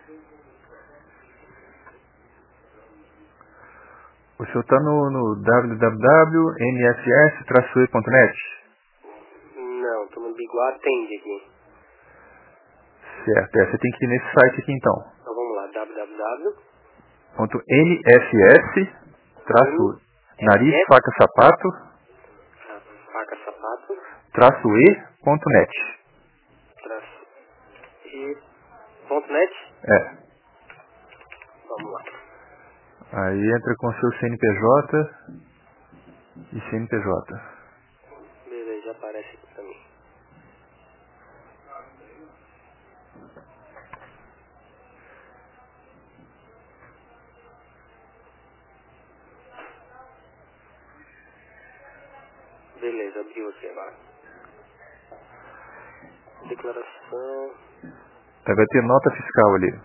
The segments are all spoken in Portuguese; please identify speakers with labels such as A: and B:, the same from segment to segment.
A: O senhor está no www.nss-e.net?
B: Não, estou no Biguá Atende aqui.
A: Certo, você tem que ir nesse site aqui então.
B: Então vamos lá,
A: www.nss-nariz faca sapato
B: faca sapato
A: -e.net.
B: -e.net.
A: É.
B: Vamos lá.
A: Aí entra com seu CNPJ e CNPJ.
B: Beleza, já aparece aqui também. Beleza, abriu aqui agora. Declaração.
A: Vai ter nota fiscal ali.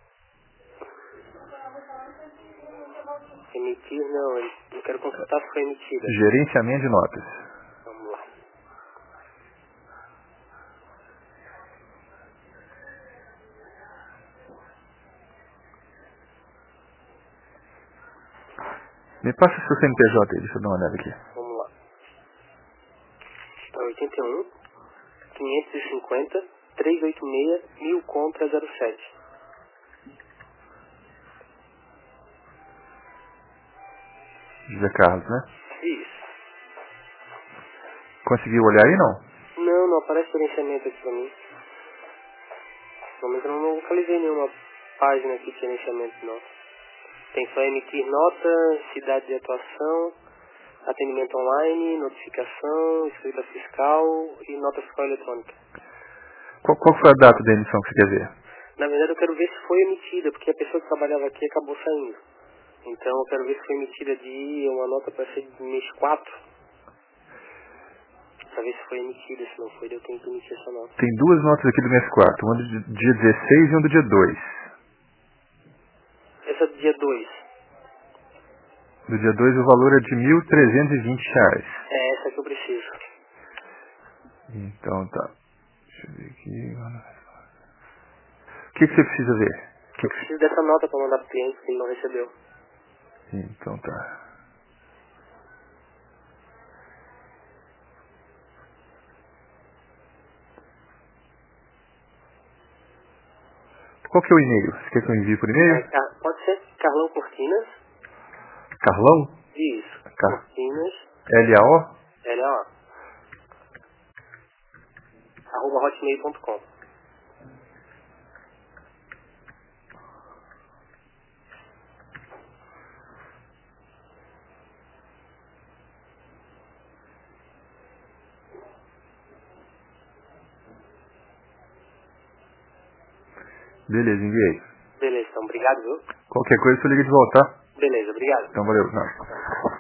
B: Emitir, não, eu quero consultar se foi emitida.
A: Gerenciamento de notas.
B: Vamos lá.
A: Me passa o seu CNPJ aí, deixa eu dar uma olhada aqui.
B: Vamos lá. 81 550 386 1000 contra 07.
A: José Carlos, né?
B: Isso.
A: Conseguiu olhar aí, não?
B: Não aparece gerenciamento aqui pra mim. Pelo menos eu não localizei nenhuma página aqui de gerenciamento, não. Tem só emitir nota, cidade de atuação, atendimento online, notificação, escrita fiscal e nota fiscal eletrônica.
A: Qual foi a data da emissão que você quer ver?
B: Na verdade eu quero ver se foi emitida, porque a pessoa que trabalhava aqui acabou saindo. Então eu quero ver se foi emitida de uma nota para ser de mês 4. Pra ver se foi emitida, se não foi, eu tenho que emitir essa nota.
A: Tem duas notas aqui do mês 4, uma do dia 16 e uma do dia 2.
B: Essa é do dia 2.
A: Do dia 2 o valor é de R$1.320.
B: É essa que eu preciso.
A: Então tá. Deixa eu ver aqui. O que você precisa ver?
B: Eu preciso dessa nota para mandar pro cliente que ele não recebeu.
A: Então tá. Qual que é o e-mail? Você quer que eu envie por e-mail?
B: Pode ser Carlão Cortinas.
A: Carlão?
B: Isso. Cortinas.
A: L-A-O?
B: L-A-O. @hotmail.com.
A: Beleza, enviei.
B: Beleza, então obrigado, viu?
A: Qualquer coisa você liga de volta, tá?
B: Beleza, obrigado.
A: Então valeu. Não.